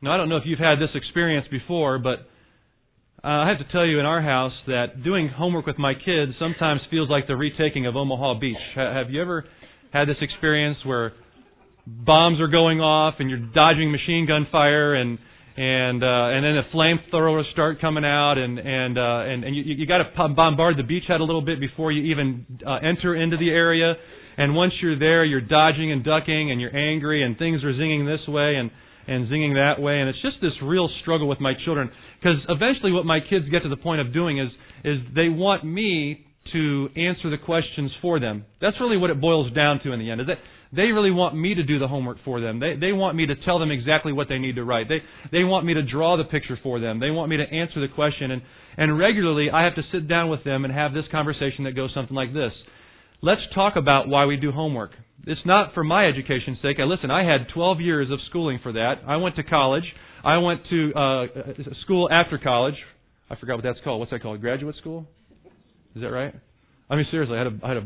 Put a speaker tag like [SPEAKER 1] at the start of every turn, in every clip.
[SPEAKER 1] Now, I don't know if you've had this experience before, but I have to tell you in our house that doing homework with my kids sometimes feels like the retaking of Omaha Beach. Have you ever had this experience where bombs are going off and you're dodging machine gun fire and then the flamethrowers start coming out and you got to bombard the beachhead a little bit before you even enter into the area. And once you're there, you're dodging and ducking and you're angry and things are zinging this way and zinging that way. And it's just this real struggle with my children. Because eventually what my kids get to the point of doing is they want me to answer the questions for them. That's really what it boils down to in the end. Is that they really want me to do the homework for them. They want me to tell them exactly what they need to write. They want me to draw the picture for them. They want me to answer the question. And regularly I have to sit down with them and have this conversation that goes something like this. Let's talk about why we do homework. It's not for my education's sake. Listen, I had 12 years of schooling for that. I went to college. I went to school after college. I forgot what that's called. What's that called? Graduate school? Is that right? I mean, seriously, I had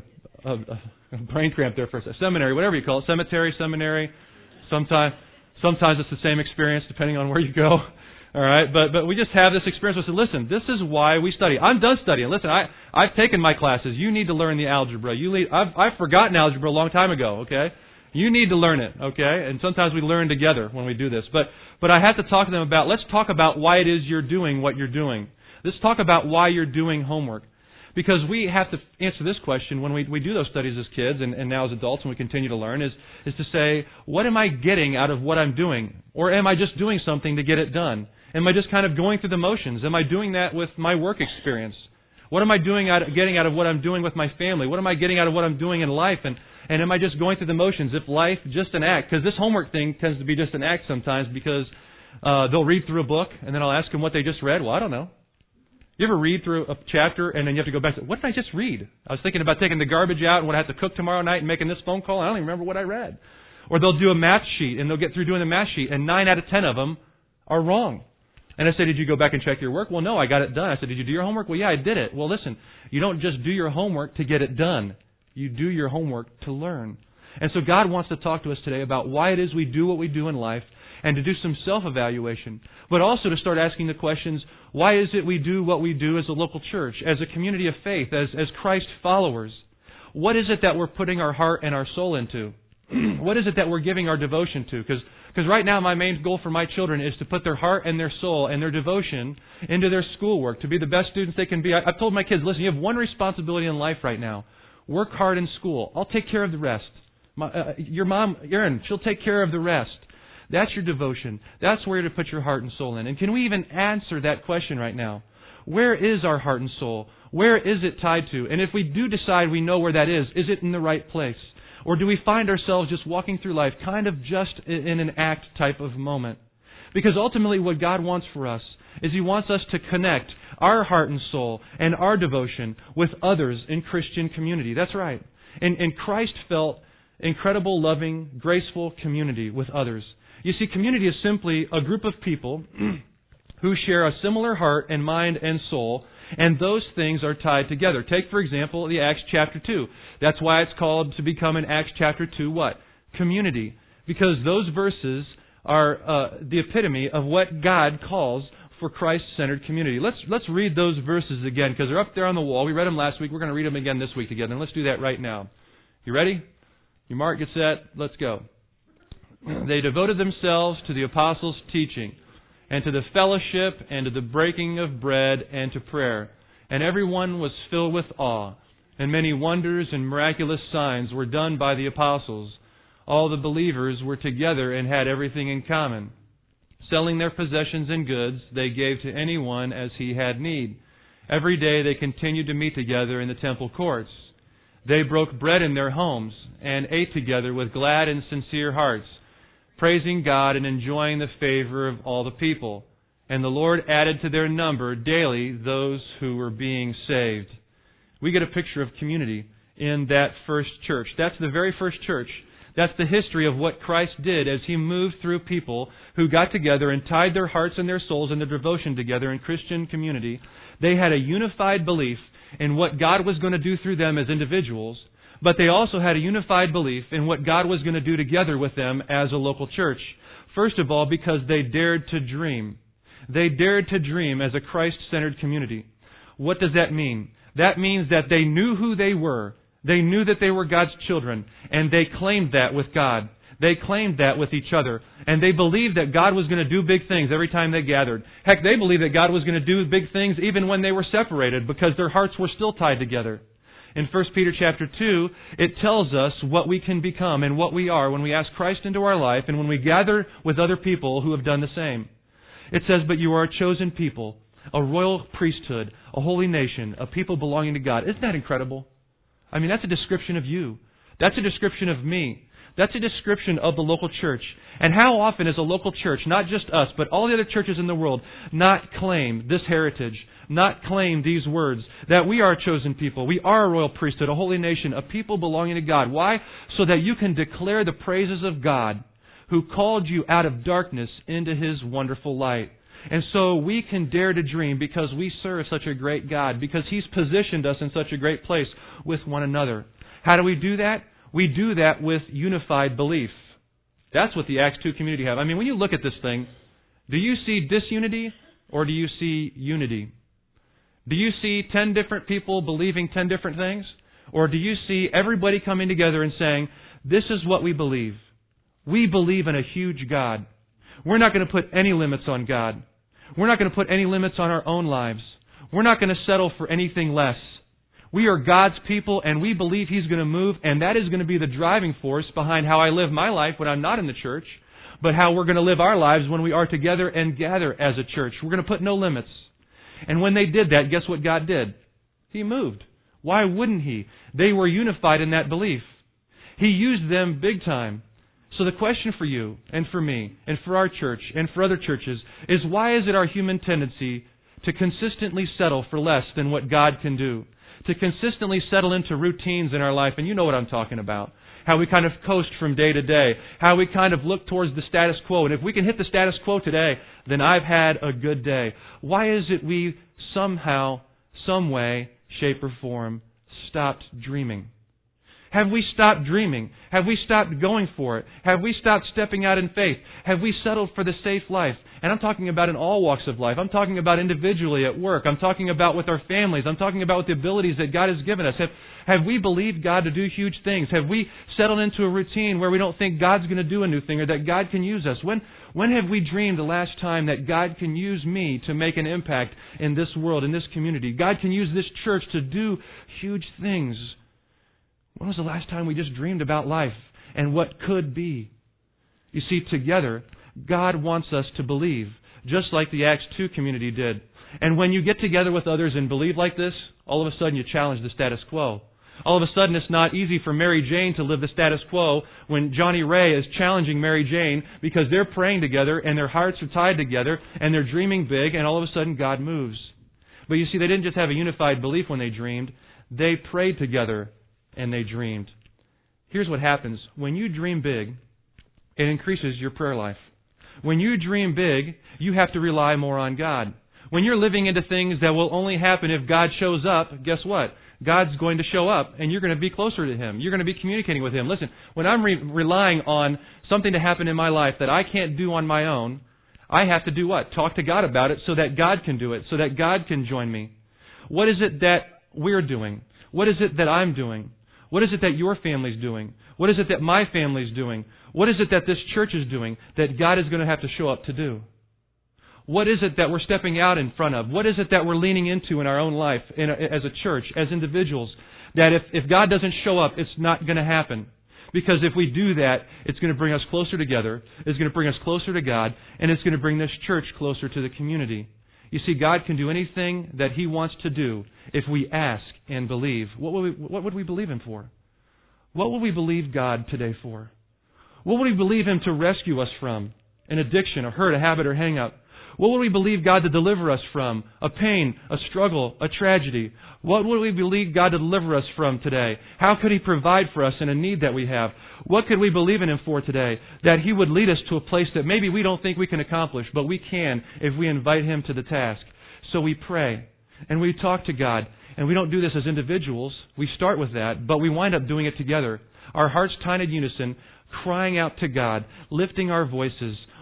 [SPEAKER 1] a brain cramp there for a seminary, whatever you call it. Cemetery, seminary. Sometimes it's the same experience depending on where you go. All right, but we just have this experience. We say, listen, this is why we study. I'm done studying. Listen, I've taken my classes. You need to learn the algebra. I've forgotten algebra a long time ago. Okay, you need to learn it. Okay, and sometimes we learn together when we do this. But I have to talk to them about. Let's talk about why it is you're doing what you're doing. Let's talk about why you're doing homework. Because we have to answer this question when we do those studies as kids and now as adults and we continue to learn is to say, what am I getting out of what I'm doing? Or am I just doing something to get it done? Am I just kind of going through the motions? Am I doing that with my work experience? What am I getting out of what I'm doing with my family? What am I getting out of what I'm doing in life? And am I just going through the motions? If life just an act, because this homework thing tends to be just an act sometimes because they'll read through a book and then I'll ask them what they just read. Well, I don't know. You ever read through a chapter and then you have to go back to, what did I just read? I was thinking about taking the garbage out and what I have to cook tomorrow night and making this phone call. I don't even remember what I read. Or they'll do a math sheet and they'll get through doing the math sheet and 9 out of 10 of them are wrong. And I said, did you go back and check your work? Well, no, I got it done. I said, did you do your homework? Well, yeah, I did it. Well, listen, you don't just do your homework to get it done. You do your homework to learn. And so God wants to talk to us today about why it is we do what we do in life and to do some self-evaluation, but also to start asking the questions, why is it we do what we do as a local church, as a community of faith, as Christ followers? What is it that we're putting our heart and our soul into? What is it that we're giving our devotion to? Because right now my main goal for my children is to put their heart and their soul and their devotion into their schoolwork, to be the best students they can be. I've told my kids, listen, you have one responsibility in life right now. Work hard in school. I'll take care of the rest. Your mom, Erin, she'll take care of the rest. That's your devotion. That's where to put your heart and soul in. And can we even answer that question right now? Where is our heart and soul? Where is it tied to? And if we do decide we know where that is it in the right place? Or do we find ourselves just walking through life kind of just in an act type of moment? Because ultimately what God wants for us is He wants us to connect our heart and soul and our devotion with others in Christian community. That's right. And Christ felt incredible, loving, graceful community with others. You see, community is simply a group of people who share a similar heart and mind and soul, and those things are tied together. Take, for example, the Acts chapter 2. That's why it's called to become in Acts chapter 2 what? Community. Because those verses are the epitome of what God calls for Christ-centered community. Let's read those verses again, because they're up there on the wall. We read them last week. We're going to read them again this week together, and let's do that right now. You ready? Your mark, get set. Let's go. They devoted themselves to the apostles' teaching, and to the fellowship, and to the breaking of bread, and to prayer. And everyone was filled with awe, and many wonders and miraculous signs were done by the apostles. All the believers were together and had everything in common. Selling their possessions and goods, they gave to anyone as he had need. Every day they continued to meet together in the temple courts. They broke bread in their homes, and ate together with glad and sincere hearts, praising God and enjoying the favor of all the people. And the Lord added to their number daily those who were being saved. We get a picture of community in that first church. That's the very first church. That's the history of what Christ did as He moved through people who got together and tied their hearts and their souls and their devotion together in Christian community. They had a unified belief in what God was going to do through them as individuals, but they also had a unified belief in what God was going to do together with them as a local church. First of all, because they dared to dream. They dared to dream as a Christ-centered community. What does that mean? That means that they knew who they were. They knew that they were God's children, and they claimed that with God. They claimed that with each other. And they believed that God was going to do big things every time they gathered. Heck, they believed that God was going to do big things even when they were separated because their hearts were still tied together. In 1 Peter chapter 2, it tells us what we can become and what we are when we ask Christ into our life and when we gather with other people who have done the same. It says, "But you are a chosen people, a royal priesthood, a holy nation, a people belonging to God." Isn't that incredible? I mean, that's a description of you. That's a description of me. That's a description of the local church. And how often is a local church, not just us, but all the other churches in the world, not claim this heritage, not claim these words, that we are a chosen people, we are a royal priesthood, a holy nation, a people belonging to God. Why? So that you can declare the praises of God, who called you out of darkness into His wonderful light. And so we can dare to dream because we serve such a great God, because He's positioned us in such a great place with one another. How do we do that? We do that with unified belief. That's what the Acts 2 community have. I mean, when you look at this thing, do you see disunity or do you see unity? Do you see 10 different people believing 10 different things? Or do you see everybody coming together and saying, this is what we believe. We believe in a huge God. We're not going to put any limits on God. We're not going to put any limits on our own lives. We're not going to settle for anything less. We are God's people, and we believe He's going to move, and that is going to be the driving force behind how I live my life when I'm not in the church, but how we're going to live our lives when we are together and gather as a church. We're going to put no limits. And when they did that, guess what God did? He moved. Why wouldn't He? They were unified in that belief. He used them big time. So the question for you and for me and for our church and for other churches is, why is it our human tendency to consistently settle for less than what God can do? To consistently settle into routines in our life, and you know what I'm talking about. How we kind of coast from day to day. How we kind of look towards the status quo. And if we can hit the status quo today, then I've had a good day. Why is it we somehow, some way, shape or form, stopped dreaming? Have we stopped dreaming? Have we stopped going for it? Have we stopped stepping out in faith? Have we settled for the safe life? And I'm talking about in all walks of life. I'm talking about individually at work. I'm talking about with our families. I'm talking about with the abilities that God has given us. Have we believed God to do huge things? Have we settled into a routine where we don't think God's going to do a new thing or that God can use us? When have we dreamed the last time that God can use me to make an impact in this world, in this community? God can use this church to do huge things. When was the last time we just dreamed about life and what could be? You see, together, God wants us to believe, just like the Acts 2 community did. And when you get together with others and believe like this, all of a sudden you challenge the status quo. All of a sudden it's not easy for Mary Jane to live the status quo when Johnny Ray is challenging Mary Jane because they're praying together and their hearts are tied together and they're dreaming big, and all of a sudden God moves. But you see, they didn't just have a unified belief when they dreamed. They prayed together and they dreamed. Here's what happens. When you dream big, it increases your prayer life. When you dream big, you have to rely more on God. When you're living into things that will only happen if God shows up, guess what? God's going to show up and you're going to be closer to Him. You're going to be communicating with Him. Listen, when I'm relying on something to happen in my life that I can't do on my own, I have to do what? Talk to God about it so that God can do it, so that God can join me. What is it that we're doing? What is it that I'm doing? What is it that your family's doing? What is it that my family's doing? What is it that this church is doing that God is going to have to show up to do? What is it that we're stepping out in front of? What is it that we're leaning into in our own life as a church, as individuals, that if God doesn't show up, it's not going to happen? Because if we do that, it's going to bring us closer together, it's going to bring us closer to God, and it's going to bring this church closer to the community. You see, God can do anything that He wants to do if we ask and believe. What would we believe Him for? What would we believe God today for? What would we believe Him to rescue us from? An addiction, a hurt, a habit, or hang-up? What would we believe God to deliver us from? A pain, a struggle, a tragedy? What would we believe God to deliver us from today? How could He provide for us in a need that we have? What could we believe in Him for today? That He would lead us to a place that maybe we don't think we can accomplish, but we can if we invite Him to the task. So we pray, and we talk to God, and we don't do this as individuals. We start with that, but we wind up doing it together. Our hearts tied in unison, crying out to God, lifting our voices,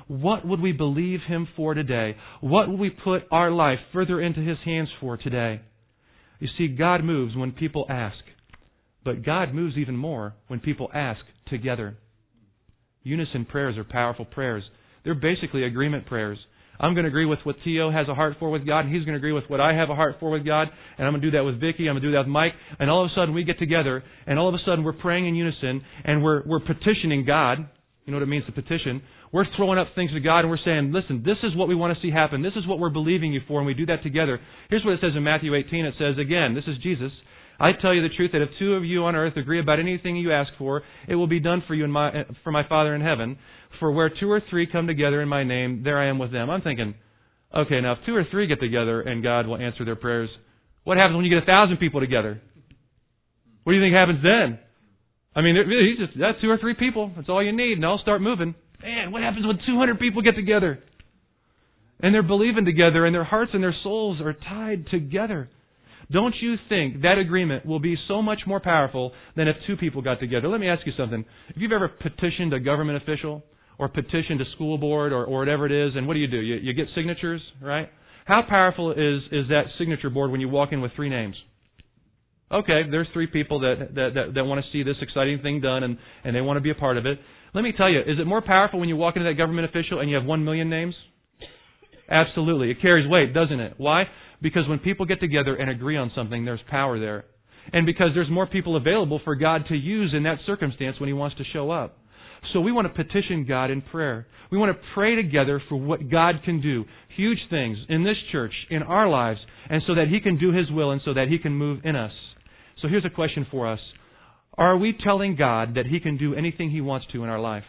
[SPEAKER 1] What would we believe Him for today? What would we put our life further into His hands for today? You see, God moves when people ask. But God moves even more when people ask together. Unison prayers are powerful prayers. They're basically agreement prayers. I'm going to agree with what Theo has a heart for with God, and he's going to agree with what I have a heart for with God, and I'm going to do that with Vicki, I'm going to do that with Mike, and all of a sudden we get together, and all of a sudden we're praying in unison, and we're petitioning God. You know what it means to petition? We're throwing up things to God, and we're saying, listen, this is what we want to see happen. This is what we're believing You for, and we do that together. Here's what it says in Matthew 18. It says, again, this is Jesus, I tell you the truth that if two of you on earth agree about anything you ask for, it will be done for you for my Father in heaven. For where two or three come together in my name, there I am with them. I'm thinking, okay, now if two or three get together and God will answer their prayers, what happens when you get 1,000 people together? What do you think happens then? I mean, that's 2 or 3 people. That's all you need, and they'll start moving. Man, what happens when 200 people get together? And they're believing together, and their hearts and their souls are tied together. Don't you think that agreement will be so much more powerful than if 2 people got together? Let me ask you something. If you've ever petitioned a government official or petitioned a school board or whatever it is, and what do? You get signatures, right? How powerful is that signature board when you walk in with 3 names? Okay, there's 3 people that want to see this exciting thing done and they want to be a part of it. Let me tell you, is it more powerful when you walk into that government official and you have 1 million names? Absolutely. It carries weight, doesn't it? Why? Because when people get together and agree on something, there's power there. And because there's more people available for God to use in that circumstance when He wants to show up. So we want to petition God in prayer. We want to pray together for what God can do. Huge things in this church, in our lives, and so that He can do His will and so that He can move in us. So here's a question for us. Are we telling God that He can do anything He wants to in our life?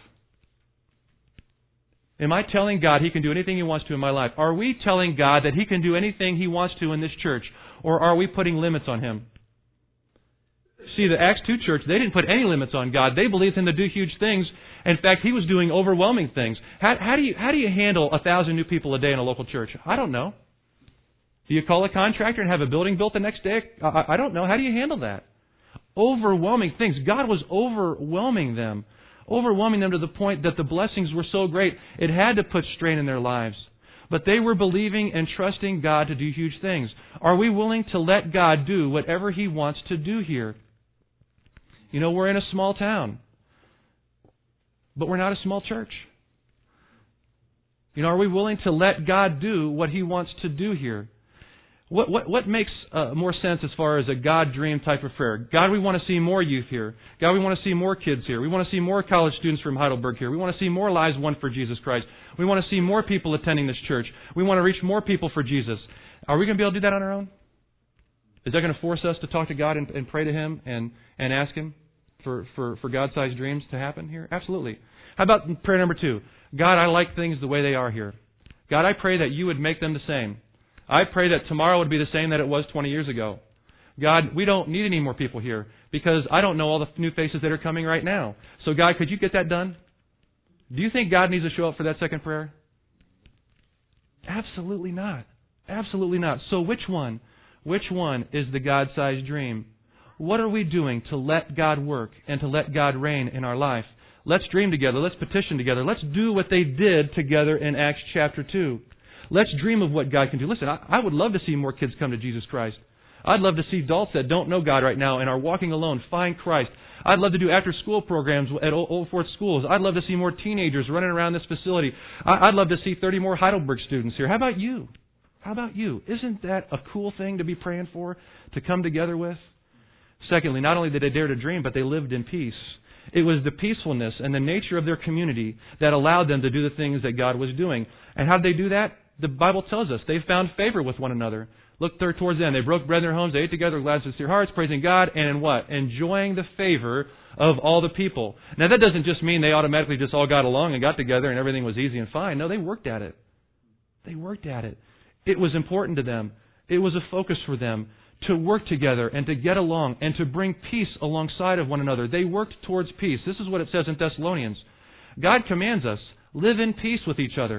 [SPEAKER 1] Am I telling God He can do anything He wants to in my life? Are we telling God that He can do anything He wants to in this church? Or are we putting limits on Him? See, the Acts 2 church, they didn't put any limits on God. They believed Him to do huge things. In fact, He was doing overwhelming things. How do you handle 1,000 new people a day in a local church? I don't know. Do you call a contractor and have a building built the next day? I don't know. How do you handle that? Overwhelming things. God was overwhelming them to the point that the blessings were so great, it had to put strain in their lives. But they were believing and trusting God to do huge things. Are we willing to let God do whatever He wants to do here? You know, we're in a small town, but we're not a small church. You know, are we willing to let God do what He wants to do here? What makes more sense as far as a God dream type of prayer? God, we want to see more youth here. God, we want to see more kids here. We want to see more college students from Heidelberg here. We want to see more lives won for Jesus Christ. We want to see more people attending this church. We want to reach more people for Jesus. Are we going to be able to do that on our own? Is that going to force us to talk to God and pray to Him and ask Him for God-sized dreams to happen here? Absolutely. How about prayer number 2? God, I like things the way they are here. God, I pray that You would make them the same. I pray that tomorrow would be the same that it was 20 years ago. God, we don't need any more people here because I don't know all the new faces that are coming right now. So God, could You get that done? Do you think God needs to show up for that second prayer? Absolutely not. Absolutely not. So which one? Which one is the God-sized dream? What are we doing to let God work and to let God reign in our life? Let's dream together. Let's petition together. Let's do what they did together in Acts chapter 2. Let's dream of what God can do. Listen, I would love to see more kids come to Jesus Christ. I'd love to see adults that don't know God right now and are walking alone find Christ. I'd love to do after-school programs at Old Fourth schools. I'd love to see more teenagers running around this facility. I'd love to see 30 more Heidelberg students here. How about you? How about you? Isn't that a cool thing to be praying for, to come together with? Secondly, not only did they dare to dream, but they lived in peace. It was the peacefulness and the nature of their community that allowed them to do the things that God was doing. And how did they do that? The Bible tells us they found favor with one another. Look there towards them. They broke bread in their homes. They ate together with glad and sincere hearts, praising God, and in what? Enjoying the favor of all the people. Now, that doesn't just mean they automatically just all got along and got together and everything was easy and fine. No, they worked at it. They worked at it. It was important to them. It was a focus for them to work together and to get along and to bring peace alongside of one another. They worked towards peace. This is what it says in Thessalonians. God commands us, live in peace with each other.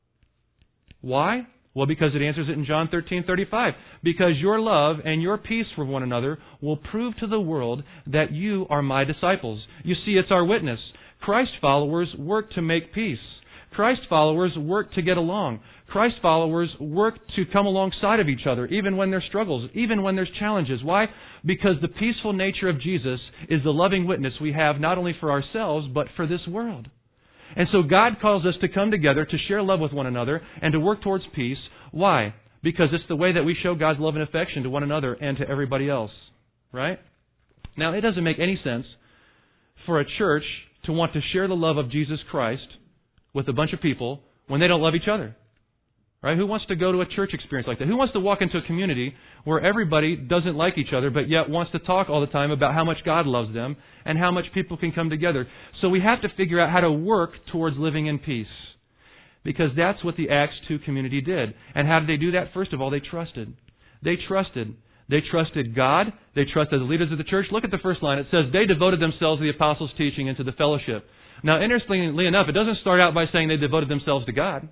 [SPEAKER 1] Why? Well, because it answers it in John 13:35. Because your love and your peace for one another will prove to the world that you are my disciples. You see, it's our witness. Christ followers work to make peace. Christ followers work to get along. Christ followers work to come alongside of each other, even when there's struggles, even when there's challenges. Why? Because the peaceful nature of Jesus is the loving witness we have not only for ourselves, but for this world. And so God calls us to come together, to share love with one another, and to work towards peace. Why? Because it's the way that we show God's love and affection to one another and to everybody else. Right? Now, it doesn't make any sense for a church to want to share the love of Jesus Christ with a bunch of people when they don't love each other. Right? Who wants to go to a church experience like that? Who wants to walk into a community where everybody doesn't like each other, but yet wants to talk all the time about how much God loves them and how much people can come together? So we have to figure out how to work towards living in peace. Because that's what the Acts 2 community did. And how did they do that? First of all, they trusted. They trusted. They trusted God. They trusted the leaders of the church. Look at the first line. It says, they devoted themselves to the apostles' teaching and to the fellowship. Now, interestingly enough, it doesn't start out by saying they devoted themselves to God,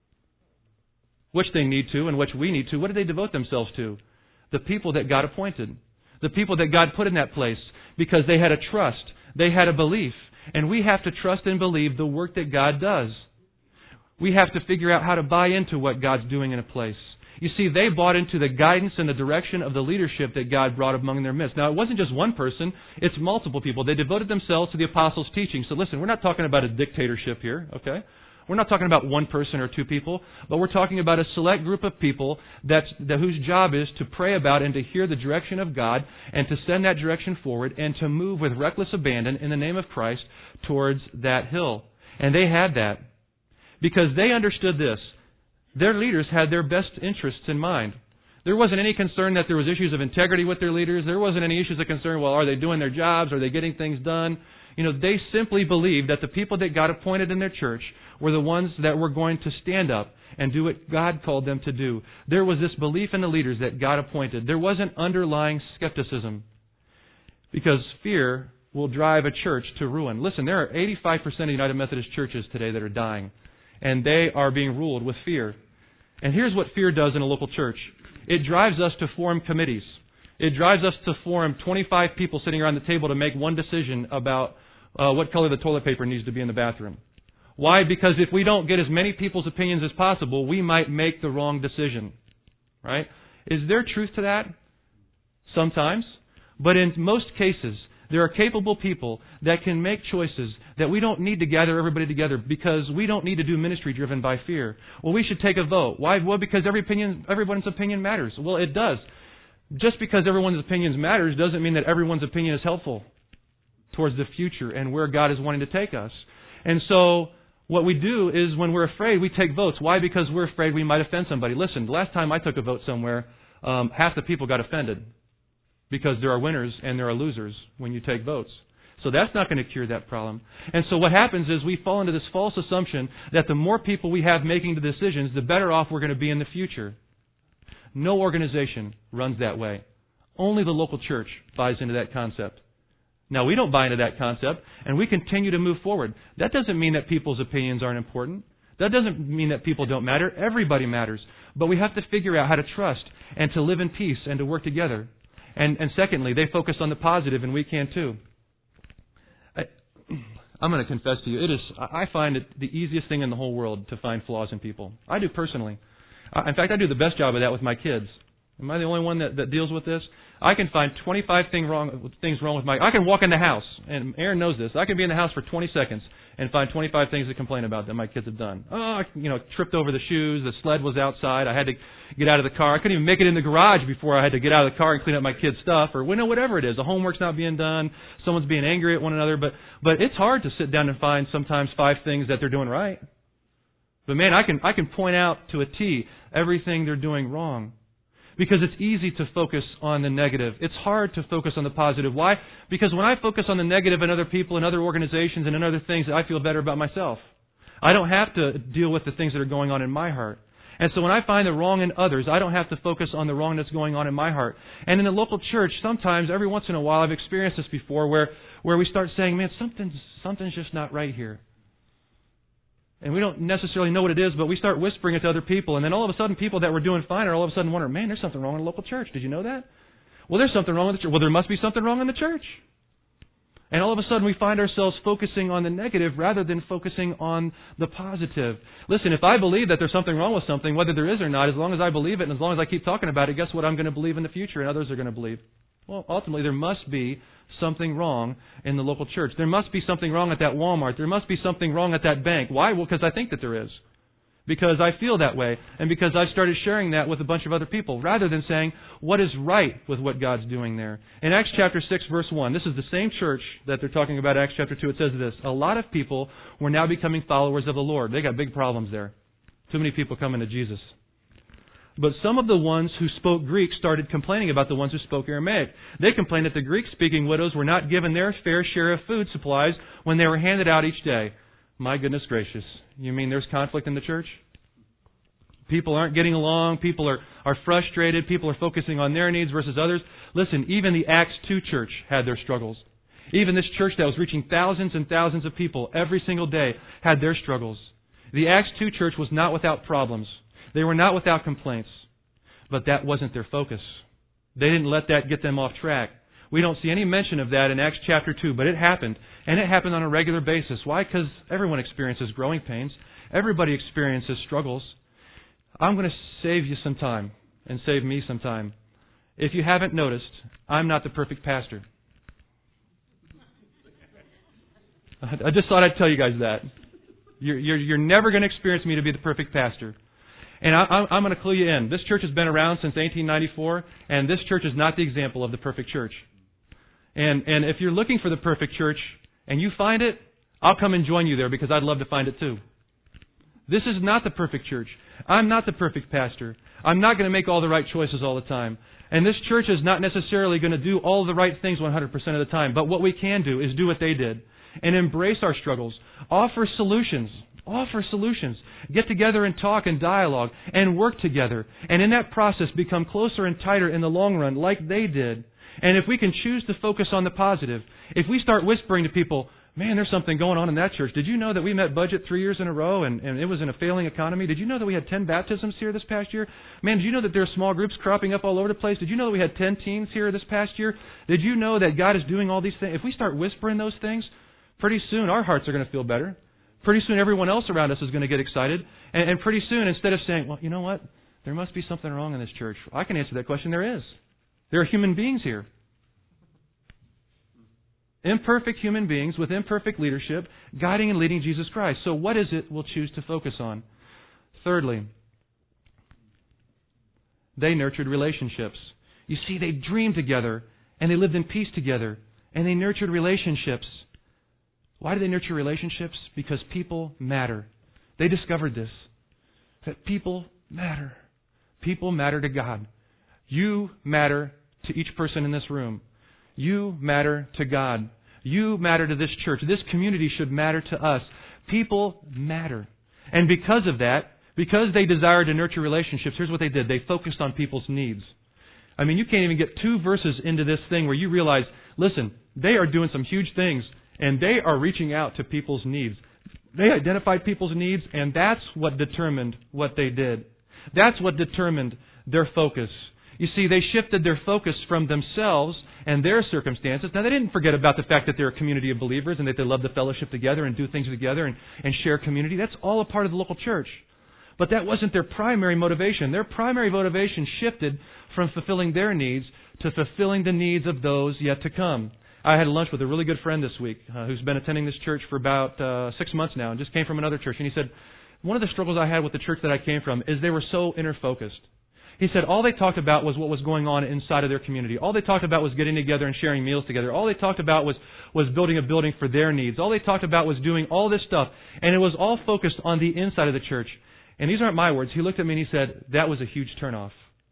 [SPEAKER 1] which they need to and which we need to. What did they devote themselves to? The people that God appointed. The people that God put in that place. Because they had a trust. They had a belief. And we have to trust and believe the work that God does. We have to figure out how to buy into what God's doing in a place. You see, they bought into the guidance and the direction of the leadership that God brought among their midst. Now, it wasn't just one person. It's multiple people. They devoted themselves to the apostles' teaching. So listen, we're not talking about a dictatorship here, okay? We're not talking about one person or two people, but we're talking about a select group of people whose job is to pray about and to hear the direction of God and to send that direction forward and to move with reckless abandon in the name of Christ towards that hill. And they had that because they understood this. Their leaders had their best interests in mind. There wasn't any concern that there was issues of integrity with their leaders. There wasn't any issues of concern, well, are they doing their jobs? Are they getting things done? They simply believed that the people that God appointed in their church were the ones that were going to stand up and do what God called them to do. There was this belief in the leaders that God appointed. There wasn't underlying skepticism, because fear will drive a church to ruin. Listen, there are 85% of United Methodist churches today that are dying, and they are being ruled with fear. And here's what fear does in a local church. It drives us to form committees. It drives us to form 25 people sitting around the table to make one decision about what color the toilet paper needs to be in the bathroom. Why? Because if we don't get as many people's opinions as possible, we might make the wrong decision. Right? Is there truth to that? Sometimes. But in most cases, there are capable people that can make choices that we don't need to gather everybody together because we don't need to do ministry driven by fear. Well, we should take a vote. Why? Well, because everyone's opinion matters. Well, it does. Just because everyone's opinions matters doesn't mean that everyone's opinion is helpful towards the future and where God is wanting to take us. And so what we do is when we're afraid, we take votes. Why? Because we're afraid we might offend somebody. Listen, the last time I took a vote somewhere, half the people got offended. Because there are winners and there are losers when you take votes. So that's not going to cure that problem. And so what happens is we fall into this false assumption that the more people we have making the decisions, the better off we're going to be in the future. No organization runs that way. Only the local church buys into that concept. Now, we don't buy into that concept, and we continue to move forward. That doesn't mean that people's opinions aren't important. That doesn't mean that people don't matter. Everybody matters. But we have to figure out how to trust and to live in peace and to work together. And secondly, they focus on the positive, and we can too. I'm going to confess to you, I find it the easiest thing in the whole world to find flaws in people. I do personally. In fact, I do the best job of that with my kids. Am I the only one that deals with this? I can find 25 things wrong with my... I can walk in the house, and Aaron knows this. I can be in the house for 20 seconds and find 25 things to complain about that my kids have done. Oh, tripped over the shoes, the sled was outside, I had to get out of the car. I couldn't even make it in the garage before I had to get out of the car and clean up my kids' stuff, or whatever it is. The homework's not being done, someone's being angry at one another, but it's hard to sit down and find sometimes 5 things that they're doing right. But man, I can point out to a T everything they're doing wrong. Because it's easy to focus on the negative. It's hard to focus on the positive. Why? Because when I focus on the negative in other people and other organizations and in other things, I feel better about myself. I don't have to deal with the things that are going on in my heart. And so when I find the wrong in others, I don't have to focus on the wrong that's going on in my heart. And in the local church, sometimes, every once in a while, I've experienced this before, where we start saying, man, something's just not right here. And we don't necessarily know what it is, but we start whispering it to other people. And then all of a sudden, people that were doing fine are all of a sudden wondering, man, there's something wrong in the local church. Did you know that? Well, there's something wrong with the church. Well, there must be something wrong in the church. And all of a sudden we find ourselves focusing on the negative rather than focusing on the positive. Listen, if I believe that there's something wrong with something, whether there is or not, as long as I believe it and as long as I keep talking about it, guess what I'm going to believe in the future and others are going to believe? Well, ultimately there must be something wrong in the local church. There must be something wrong at that Walmart. There must be something wrong at that bank. Why? Well, because I think that there is. Because I feel that way, and because I've started sharing that with a bunch of other people, rather than saying, what is right with what God's doing there? In Acts chapter 6, verse 1, this is the same church that they're talking about, Acts chapter 2, it says this, a lot of people were now becoming followers of the Lord. They got big problems there. Too many people coming to Jesus. But some of the ones who spoke Greek started complaining about the ones who spoke Aramaic. They complained that the Greek-speaking widows were not given their fair share of food supplies when they were handed out each day. My goodness gracious. You mean there's conflict in the church? People aren't getting along. People are frustrated. People are focusing on their needs versus others. Listen, even the Acts 2 church had their struggles. Even this church that was reaching thousands and thousands of people every single day had their struggles. The Acts 2 church was not without problems. They were not without complaints. But that wasn't their focus. They didn't let that get them off track. We don't see any mention of that in Acts chapter 2, but it happened. And it happened on a regular basis. Why? Because everyone experiences growing pains. Everybody experiences struggles. I'm going to save you some time and save me some time. If you haven't noticed, I'm not the perfect pastor. I just thought I'd tell you guys that. You're never going to experience me to be the perfect pastor. And I'm going to clue you in. This church has been around since 1894, and this church is not the example of the perfect church. And if you're looking for the perfect church and you find it, I'll come and join you there because I'd love to find it too. This is not the perfect church. I'm not the perfect pastor. I'm not going to make all the right choices all the time. And this church is not necessarily going to do all the right things 100% of the time. But what we can do is do what they did and embrace our struggles. Offer solutions. Offer solutions. Get together and talk and dialogue and work together. And in that process become closer and tighter in the long run like they did. And if we can choose to focus on the positive, if we start whispering to people, man, there's something going on in that church. Did you know that we met budget 3 years in a row and it was in a failing economy? Did you know that we had 10 baptisms here this past year? Man, did you know that there are small groups cropping up all over the place? Did you know that we had 10 teens here this past year? Did you know that God is doing all these things? If we start whispering those things, pretty soon our hearts are going to feel better. Pretty soon everyone else around us is going to get excited. And pretty soon, instead of saying, well, you know what? There must be something wrong in this church. I can answer that question. There is. There are human beings here. Imperfect human beings with imperfect leadership, guiding and leading Jesus Christ. So what is it we'll choose to focus on? Thirdly, they nurtured relationships. You see, they dreamed together, and they lived in peace together, and they nurtured relationships. Why do they nurture relationships? Because people matter. They discovered this, that people matter. People matter to God. You matter to each person in this room. You matter to God. You matter to this church. This community should matter to us. People matter. And because of that, because they desired to nurture relationships, here's what they did. They focused on people's needs. I mean, you can't even get 2 verses into this thing where you realize, listen, they are doing some huge things, and they are reaching out to people's needs. They identified people's needs, and that's what determined what they did. That's what determined their focus. You see, they shifted their focus from themselves and their circumstances. Now, they didn't forget about the fact that they're a community of believers and that they love to fellowship together and do things together and share community. That's all a part of the local church. But that wasn't their primary motivation. Their primary motivation shifted from fulfilling their needs to fulfilling the needs of those yet to come. I had lunch with a really good friend this week who's been attending this church for about 6 months now and just came from another church. And he said, one of the struggles I had with the church that I came from is they were so inner-focused. He said all they talked about was what was going on inside of their community. All they talked about was getting together and sharing meals together. All they talked about was building a building for their needs. All they talked about was doing all this stuff. And it was all focused on the inside of the church. And these aren't my words. He looked at me and he said, that was a huge turnoff.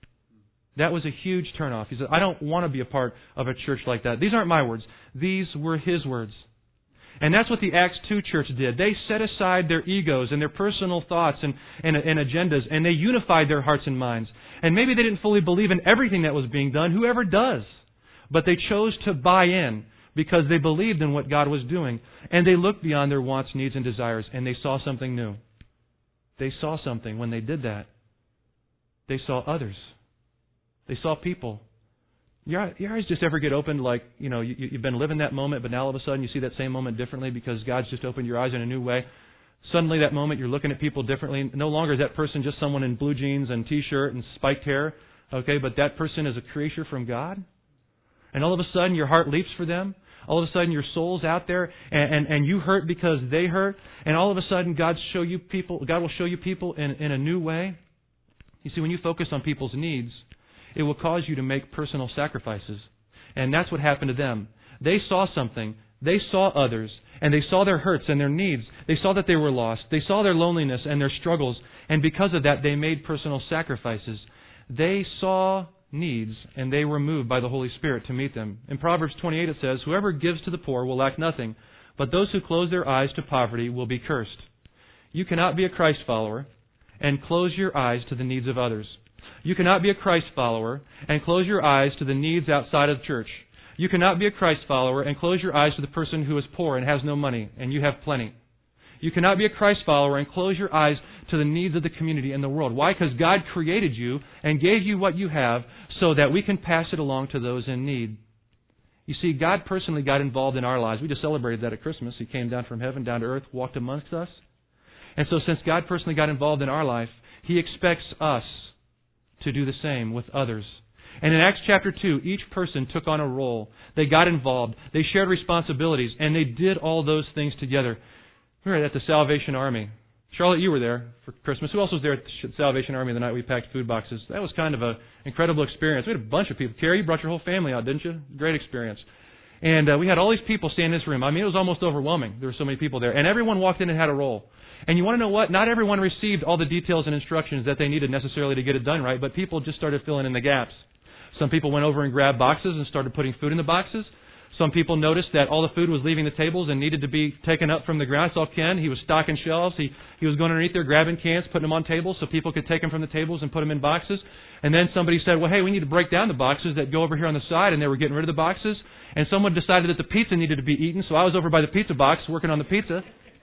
[SPEAKER 1] That was a huge turnoff. He said, I don't want to be a part of a church like that. These aren't my words. These were his words. And that's what the Acts 2 church did. They set aside their egos and their personal thoughts and agendas, and they unified their hearts and minds. And maybe they didn't fully believe in everything that was being done. Whoever does. But they chose to buy in because they believed in what God was doing. And they looked beyond their wants, needs, and desires, and they saw something new. They saw something when they did that. They saw others. They saw people. Your eyes just ever get opened like, you've been living that moment, but now all of a sudden you see that same moment differently because God's just opened your eyes in a new way? Suddenly that moment you're looking at people differently. No longer is that person just someone in blue jeans and T-shirt and spiked hair, okay, but that person is a creature from God. And all of a sudden your heart leaps for them. All of a sudden your soul's out there and you hurt because they hurt. And all of a sudden God will show you people in a new way. You see, when you focus on people's needs, it will cause you to make personal sacrifices. And that's what happened to them. They saw something. They saw others. And they saw their hurts and their needs. They saw that they were lost. They saw their loneliness and their struggles. And because of that, they made personal sacrifices. They saw needs, and they were moved by the Holy Spirit to meet them. In Proverbs 28 it says, "Whoever gives to the poor will lack nothing, but those who close their eyes to poverty will be cursed." You cannot be a Christ follower and close your eyes to the needs of others. You cannot be a Christ follower and close your eyes to the needs outside of the church. You cannot be a Christ follower and close your eyes to the person who is poor and has no money, and you have plenty. You cannot be a Christ follower and close your eyes to the needs of the community and the world. Why? Because God created you and gave you what you have so that we can pass it along to those in need. You see, God personally got involved in our lives. We just celebrated that at Christmas. He came down from heaven, down to earth, walked amongst us. And so since God personally got involved in our life, He expects us to do the same with others. And in Acts chapter 2, each person took on a role. They got involved. They shared responsibilities. And they did all those things together. We were at the Salvation Army. Charlotte, you were there for Christmas. Who else was there at the Salvation Army the night we packed food boxes? That was kind of an incredible experience. We had a bunch of people. Carrie, you brought your whole family out, didn't you? Great experience. And we had all these people stand in this room. I mean, it was almost overwhelming. There were so many people there. And everyone walked in and had a role. And you want to know what? Not everyone received all the details and instructions that they needed necessarily to get it done right, but people just started filling in the gaps. Some people went over and grabbed boxes and started putting food in the boxes. Some people noticed that all the food was leaving the tables and needed to be taken up from the ground. I saw Ken. He was stocking shelves. He was going underneath there, grabbing cans, putting them on tables so people could take them from the tables and put them in boxes. And then somebody said, well, hey, we need to break down the boxes that go over here on the side. And they were getting rid of the boxes. And someone decided that the pizza needed to be eaten. So I was over by the pizza box working on the pizza.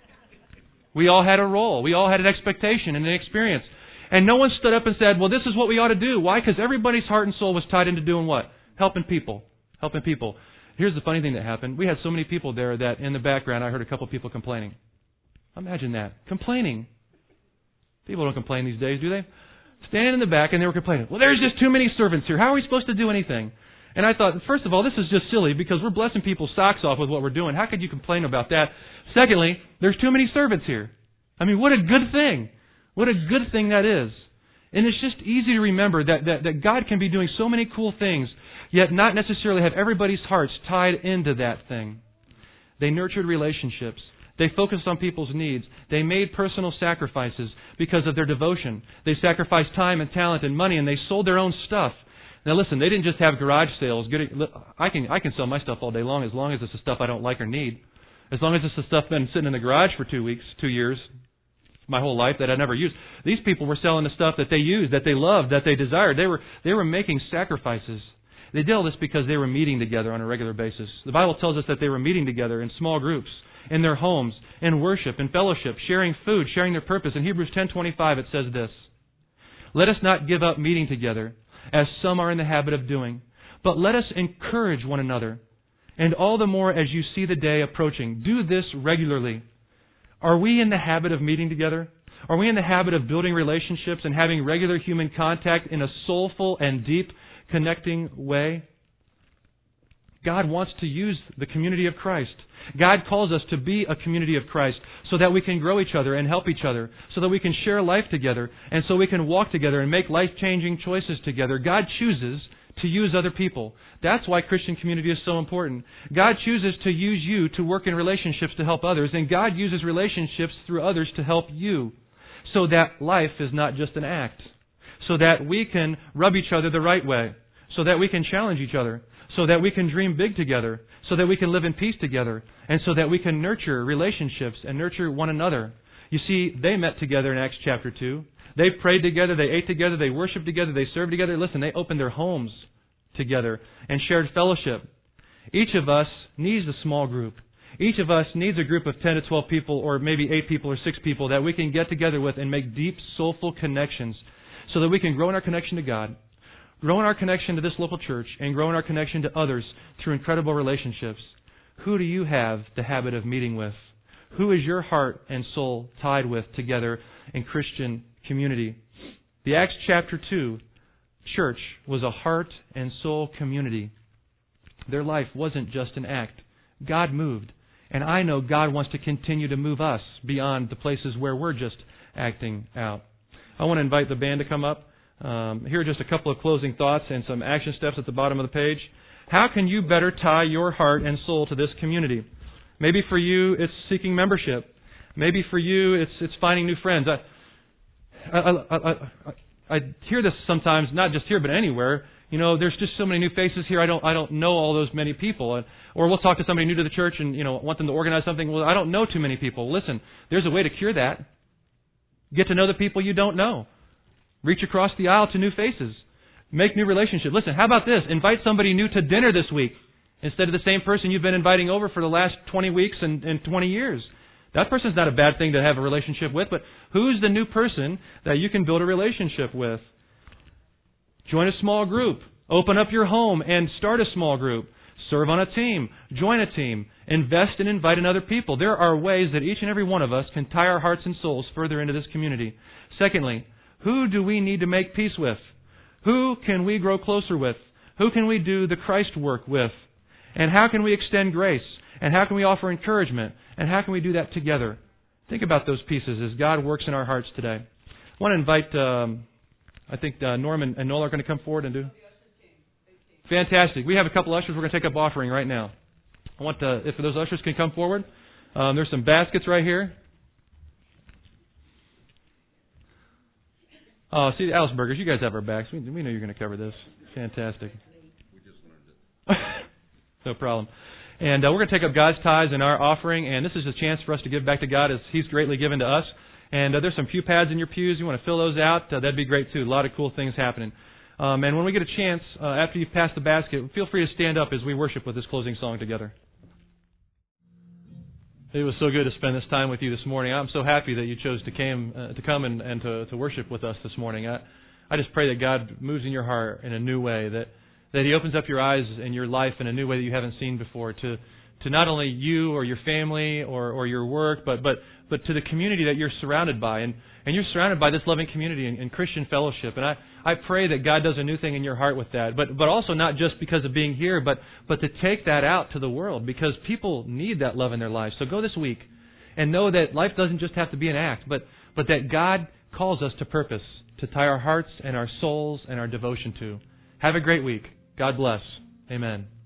[SPEAKER 1] We all had a role. We all had an expectation and an experience. And no one stood up and said, well, this is what we ought to do. Why? Because everybody's heart and soul was tied into doing what? Helping people. Helping people. Here's the funny thing that happened. We had so many people there that in the background I heard a couple people complaining. Imagine that. Complaining. People don't complain these days, do they? Standing in the back and they were complaining. Well, there's just too many servants here. How are we supposed to do anything? And I thought, first of all, this is just silly because we're blessing people's socks off with what we're doing. How could you complain about that? Secondly, there's too many servants here. I mean, what a good thing. What a good thing that is. And it's just easy to remember that God can be doing so many cool things, yet not necessarily have everybody's hearts tied into that thing. They nurtured relationships. They focused on people's needs. They made personal sacrifices because of their devotion. They sacrificed time and talent and money, and they sold their own stuff. Now listen, they didn't just have garage sales. I can sell my stuff all day long as it's the stuff I don't like or need. As long as it's the stuff that's been sitting in the garage for 2 weeks, 2 years, my whole life that I never used. These people were selling the stuff that they used, that they loved, that they desired. They were making sacrifices. They did all this because they were meeting together on a regular basis. The Bible tells us that they were meeting together in small groups, in their homes, in worship, in fellowship, sharing food, sharing their purpose. In Hebrews 10:25 it says this, "Let us not give up meeting together, as some are in the habit of doing, but let us encourage one another, and all the more as you see the day approaching. Do this regularly." Are we in the habit of meeting together? Are we in the habit of building relationships and having regular human contact in a soulful and deep connecting way? God wants to use the community of Christ. God calls us to be a community of Christ so that we can grow each other and help each other, so that we can share life together, and so we can walk together and make life-changing choices together. God chooses to use other people. That's why Christian community is so important. God chooses to use you to work in relationships to help others, and God uses relationships through others to help you, so that life is not just an act, so that we can rub each other the right way, so that we can challenge each other, so that we can dream big together, so that we can live in peace together, and so that we can nurture relationships and nurture one another. You see, they met together in Acts chapter 2. They prayed together, they ate together, they worshiped together, they served together. Listen, they opened their homes together and shared fellowship. Each of us needs a small group. Each of us needs a group of 10 to 12 people, or maybe 8 people or 6 people that we can get together with and make deep, soulful connections so that we can grow in our connection to God, grow in our connection to this local church and grow in our connection to others through incredible relationships. Who do you have the habit of meeting with? Who is your heart and soul tied with together in Christian community? The Acts chapter 2 church was a heart and soul community. Their life wasn't just an act. God moved. And I know God wants to continue to move us beyond the places where we're just acting out. I want to invite the band to come up. Here are just a couple of closing thoughts and some action steps at the bottom of the page. How can you better tie your heart and soul to this community? Maybe for you, it's seeking membership. Maybe for you, it's finding new friends. I hear this sometimes, not just here, but anywhere. You know, there's just so many new faces here. I don't know all those many people. Or we'll talk to somebody new to the church and, want them to organize something. Well, I don't know too many people. Listen, there's a way to cure that. Get to know the people you don't know. Reach across the aisle to new faces. Make new relationships. Listen, how about this? Invite somebody new to dinner this week instead of the same person you've been inviting over for the last 20 weeks and 20 years. That person's not a bad thing to have a relationship with, but who's the new person that you can build a relationship with? Join a small group. Open up your home and start a small group. Serve on a team. Join a team. Invest and invite in other people. There are ways that each and every one of us can tie our hearts and souls further into this community. Secondly, who do we need to make peace with? Who can we grow closer with? Who can we do the Christ work with? And how can we extend grace? And how can we offer encouragement? And how can we do that together? Think about those pieces as God works in our hearts today. I want to invite, I think Norm and Noel are going to come forward and do. Fantastic. We have a couple ushers. We're going to take up offering right now. I want if those ushers can come forward. There's some baskets right here. Oh, see, the Aliceburgers, you guys have our backs. We know you're going to cover this. Fantastic.
[SPEAKER 2] We just learned it.
[SPEAKER 1] No problem. And we're going to take up God's tithes and our offering, and this is a chance for us to give back to God as He's greatly given to us. And there's some pew pads in your pews. You want to fill those out? That'd be great, too. A lot of cool things happening. And when we get a chance, after you've passed the basket, feel free to stand up as we worship with this closing song together. It was so good to spend this time with you this morning. I'm so happy that you chose to come and to worship with us this morning. I just pray that God moves in your heart in a new way, that He opens up your eyes and your life in a new way that you haven't seen before, to not only you or your family or your work, but to the community that you're surrounded by. And you're surrounded by this loving community and Christian fellowship. And I pray that God does a new thing in your heart with that. But also not just because of being here, but to take that out to the world, because people need that love in their lives. So go this week and know that life doesn't just have to be an act, but that God calls us to purpose, to tie our hearts and our souls and our devotion to. Have a great week. God bless. Amen.